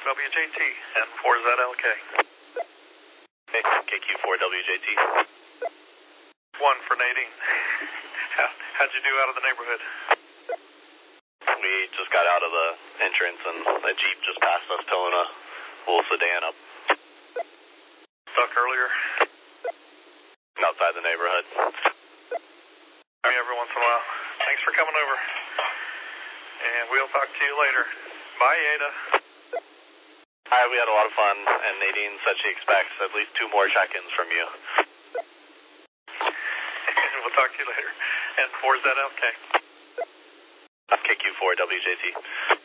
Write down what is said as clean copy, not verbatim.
WJT and 4ZLK. Hey, KQ4WJT. 1 for Nadine. How'd you do out of the neighborhood? We just got out of the entrance and a Jeep just passed us towing a little sedan up. Stuck earlier? Outside the neighborhood. Every once in a while. Thanks for coming over. And we'll talk to you later. Bye, Ada. Hi, we had a lot of fun, and Nadine said she expects at least 2 more check-ins from you. We'll talk to you later. And 4ZLK. KQ4WJT.